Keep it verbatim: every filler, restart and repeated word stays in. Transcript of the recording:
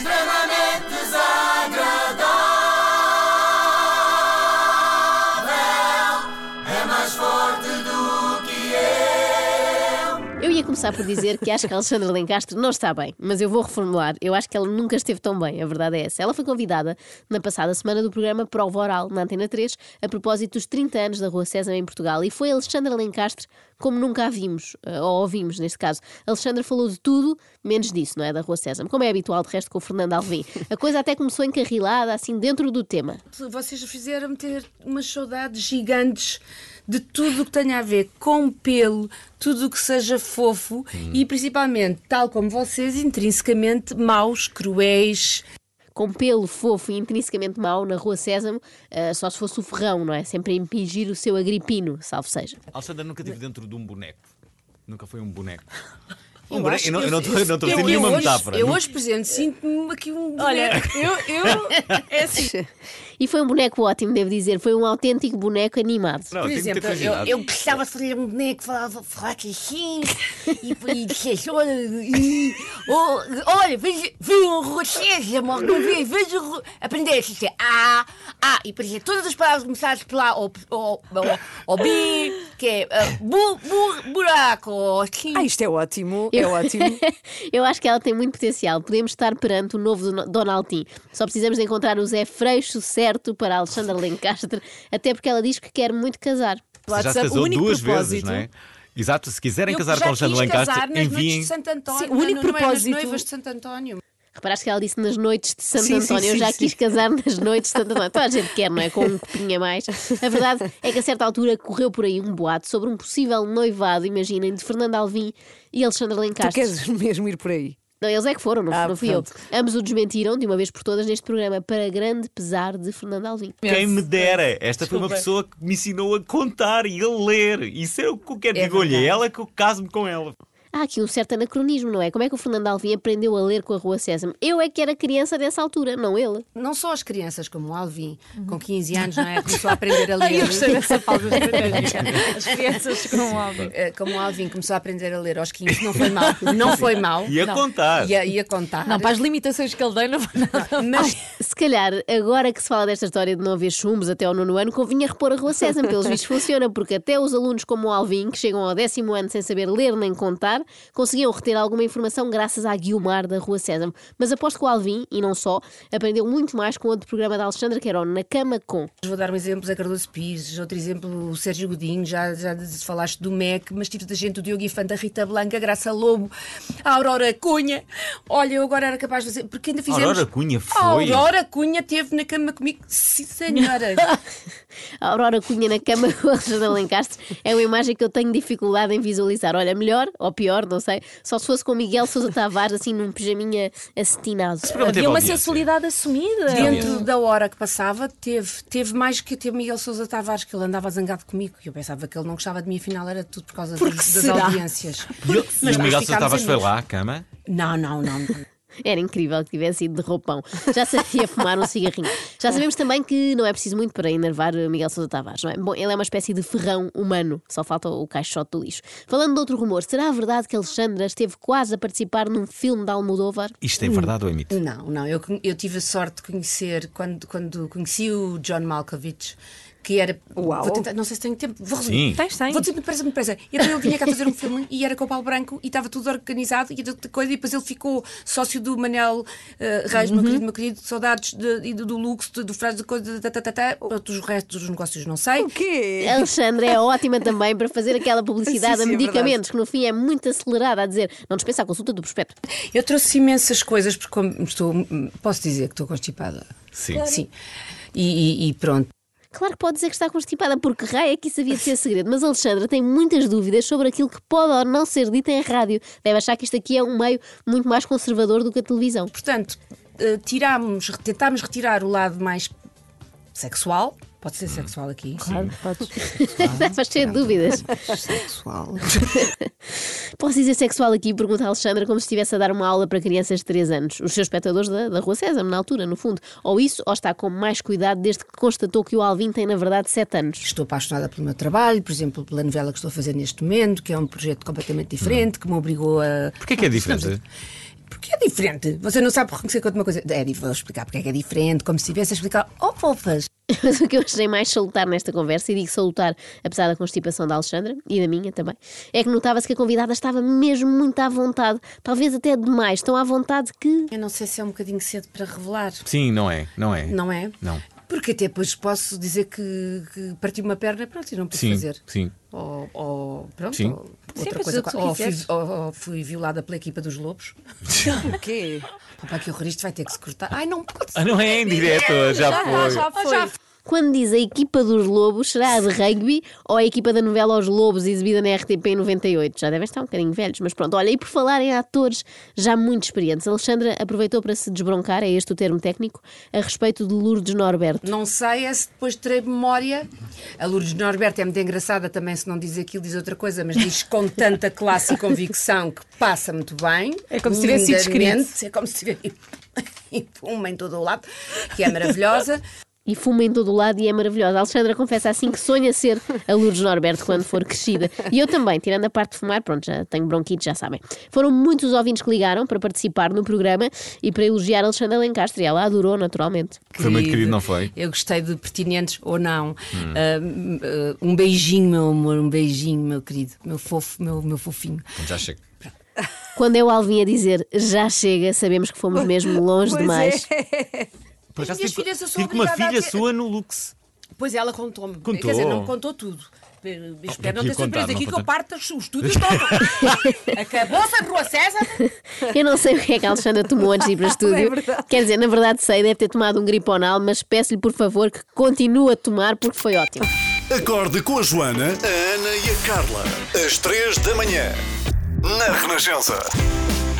extremamente desagradável. É mais forte do que eu. Eu ia começar por dizer que acho que a Alexandra Lencastre não está bem, mas eu vou reformular. Eu acho que ela nunca esteve tão bem, a verdade é essa. Ela foi convidada na passada semana do programa Prova Oral, na Antena três, a propósito dos trinta anos da Rua Sésamo em Portugal. E foi a Alexandra Lencastre como nunca a vimos, ou ouvimos neste caso. A Alexandra falou de tudo, menos disso, não é? Da Rua Sésamo, como é habitual de resto com o Fernando Alvim. A coisa até começou encarrilada, assim, dentro do tema. Vocês fizeram-me ter umas saudades gigantes de tudo o que tenha a ver com pelo, tudo o que seja fofo hum. e principalmente, tal como vocês, intrinsecamente maus, cruéis. Com pelo fofo e intrinsecamente mau na Rua Sésamo, uh, só se fosse o ferrão, não é? Sempre a impingir o seu agripino, salvo seja. Alexandra nunca estive dentro de um boneco. Nunca foi um boneco. Um eu, boneco. eu não eu, não estou a dizer eu, nenhuma eu metáfora. Hoje, eu não... hoje, por exemplo, sinto-me aqui um boneco. Olha, eu... eu é assim. E foi um boneco ótimo, devo dizer. Foi um autêntico boneco animado. Não, por tem exemplo, eu, eu gostava de fazer um boneco que falava, falasse assim e, e dissesse, olha, e, oh, olha, veja, veja um Rua Sésamo, não veja, veja, aprendesse a dizer ah, ah, e parecia todas as palavras começassem por lá, ou o bi, que é uh, bu, bu, buraco, ou assim. Ah, isto é ótimo, é Eu... ótimo. Eu acho que ela tem muito potencial. Podemos estar perante o novo Donaldinho. Só precisamos de encontrar o Zé Freixo certo para a Alexandra Lencastre, até porque ela diz que quer muito casar. Você já se casou duas vezes, não é? Exato, se quiserem eu casar com a Alexandra Lencastre, enviem. De Santo António, Sim, o único não, não propósito. É nas noivas de Santo António. Reparaste que ela disse nas noites de Santo Sim, sim, António. Eu sim, já sim. quis casar nas noites de Santo António. Toda a gente quer, não é? Com um copinho a mais. A verdade é que a certa altura correu por aí um boato sobre um possível noivado, imaginem, de Fernando Alvim e Alexandra Tu Lencastre. queres mesmo ir por aí? Não, eles é que foram, não, Ah, não fui eu. pronto. Ambos o desmentiram de uma vez por todas neste programa, para grande pesar de Fernando Alvim. Quem me dera! Esta foi uma Desculpa. pessoa que me ensinou a contar e a ler. Isso é o que eu quero É dizer. Olha, verdade. ela que eu caso-me com ela. Há aqui um certo anacronismo, não é? Como é que o Fernando Alvim aprendeu a ler com a Rua Sésamo? Eu é que era criança dessa altura, não ele. Não só as crianças, como o Alvim, com quinze anos, não é? Começou a aprender a ler. Eu gostei dessa pausa estratégica. As crianças com o álbum. Eh, Como o Alvim começou a aprender a ler aos quinze, não foi mal. Não foi mal. E a Não. contar. Ia, ia contar. Não, para as limitações que ele deu, não foi nada. Mas Se calhar, agora que se fala desta história de não haver chumbos até ao nono ano, convinha repor a Rua Sésamo. Pelos vistos funciona, porque até os alunos como o Alvim, que chegam ao décimo ano sem saber ler nem contar, conseguiam ter alguma informação graças à Guiomar da Rua Sésamo. Mas aposto que o Alvim, e não só, aprendeu muito mais com outro programa da Alexandra, que era o Na Cama Com. vou dar um exemplo, Zé Cardoso Pires, outro exemplo, o Sérgio Godinho, já, já falaste do M E C, mas tive da gente, o Diogo Infante, a Rita Blanca, a Graça Lobo, a Aurora Cunha. Olha, eu agora era capaz de fazer, porque ainda fizemos... Aurora Cunha A foi. Aurora Cunha teve na cama comigo, sim senhora. A Aurora Cunha na cama com a Alexandra Lencastre é uma imagem que eu tenho dificuldade em visualizar. Olha, melhor ou pior, não sei, só se fosse com Miguel Sousa Tavares, assim num pijaminha acetinado. programa teve Havia uma audiência. sensualidade assumida. Dentro da hora que passava, teve, teve mais que teve Miguel Sousa Tavares, que ele andava zangado comigo. E eu pensava que ele não gostava de mim, afinal era tudo por causa Por das, que das será? audiências. E, ele- e Mas o nós Miguel Sousa ficámos Tavares foi amigos. lá à cama. Não, não, não. Era incrível que tivesse ido de roupão. Já sabia fumar um cigarrinho. Já sabemos também que não é preciso muito para enervar Miguel Sousa Tavares, não é? Bom, ele é uma espécie de ferrão humano. Só falta o caixote do lixo. Falando de outro rumor, será verdade que Alexandra esteve quase a participar num filme de Almodóvar? Isto é verdade ou é mito? Não, não. Eu, eu tive a sorte de conhecer, quando, quando conheci o John Malkovich, que era. Uau. Vou tentar, não sei se tenho tempo. Vou resumir. Sim. Tens, tens. Vou dizer muito depressa, muito depressa. Então ele vinha cá fazer um filme e era com o Paulo Branco e estava tudo organizado e outra coisa. E depois ele ficou sócio do Manel uh, Reis, Uhum. meu querido, meu querido, saudades de, e do, do luxo, do, do frase de coisa, tá, tá, tá, tá. Outros restos dos negócios não sei. O quê? A Alexandra é ótima também para fazer aquela publicidade Sim, a sim, é medicamentos, que no fim é muito acelerada, a dizer não dispensa a consulta do prospecto. Eu trouxe imensas coisas porque como estou. Posso dizer que estou constipada. Sim. Sim. E, e- e pronto. Claro que pode dizer que está constipada, porque raio é que isso havia de ser segredo. Mas a Alexandra tem muitas dúvidas sobre aquilo que pode ou não ser dito em rádio. Deve achar que isto aqui é um meio muito mais conservador do que a televisão. Portanto, eh, tirámos, tentámos retirar o lado mais sexual. Pode ser sexual aqui. Claro, podes. Estavas cheio de dúvidas. Sexual. Posso dizer sexual aqui? Pergunta a Alexandra, como se estivesse a dar uma aula para crianças de três anos. Os seus espectadores da, da Rua Sésamo, na altura, no fundo. Ou isso, ou está com mais cuidado desde que constatou que o Alvim tem, na verdade, sete anos. Estou apaixonada pelo meu trabalho, por exemplo, pela novela que estou a fazer neste momento, que é um projeto completamente diferente, que me obrigou a. Porquê que é diferente? Porque é diferente. Você não sabe reconhecer quanto uma coisa. É, vou explicar porque é que é diferente, como se estivesse a explicar. Oh, fofas! Mas o que eu achei mais salutar nesta conversa, e digo salutar apesar da constipação da Alexandra e da minha também, é que notava-se que a convidada estava mesmo muito à vontade, talvez até demais, tão à vontade que. Eu não sei se é um bocadinho cedo para revelar. Sim, não é, não é. Não é? Não. Porque até depois posso dizer que, que parti uma perna, pronto, e não pude Sim, fazer. sim. Ou, ou pronto, Sim. ou outra Sim, coisa. mas o que tu Ou fui, quiseres. ou, ou fui violada pela equipa dos lobos. O quê? Opa, que horror, isto vai ter que se cortar. Ai, não pode ser. Ah, não é em direto, já Já, foi. já foi. Quando diz a equipa dos lobos, será a de rugby ou a equipa da novela Os Lobos, exibida na R T P em noventa e oito? Já devem estar um bocadinho velhos, mas pronto. Olha, e por falar em atores já muito experientes, Alexandra aproveitou para se desbroncar, é este o termo técnico, a respeito de Lourdes Norberto. Não sei é se depois terei memória. A Lourdes Norberto é muito engraçada também, se não diz aquilo, diz outra coisa, mas diz com tanta classe e convicção que passa muito bem. É como se tivesse sido lindamente. escrito. É como se tivesse e uma em todo o lado, que é maravilhosa. E fuma em todo o lado e é maravilhosa. A Alexandra confessa assim que sonha ser a Lourdes Norberto quando for crescida. E eu também, tirando a parte de fumar, pronto, já tenho bronquite, já sabem. Foram muitos os ouvintes que ligaram para participar no programa e para elogiar a Alexandra Lencastre. E ela adorou, naturalmente. Foi muito querido, não foi? Eu gostei de pertinentes ou não. Hum. Uh, uh, um beijinho, meu amor, um beijinho, meu querido, meu fofo, meu, meu fofinho. Já chega. Quando é o Alvin a dizer já chega, sabemos que fomos mesmo longe Pois demais. é. Por acaso minhas tive, filhas, eu sou tive com uma obrigada filha a ter- sua no Lux. Pois ela contou-me. Contou? Quer dizer, não me contou tudo. Eu espero não aqui ter a contar, surpresa não aqui que contar. eu parto o estúdio todo. Acabou-se a Rua César. Eu não sei o que é que a Alexandra tomou antes de ir para o estúdio. É verdade. Quer dizer, na verdade sei, deve ter tomado um griponal, mas peço-lhe por favor que continue a tomar porque foi ótimo. Acorde com a Joana, a Ana e a Carla. Às três da manhã. Na Renascença.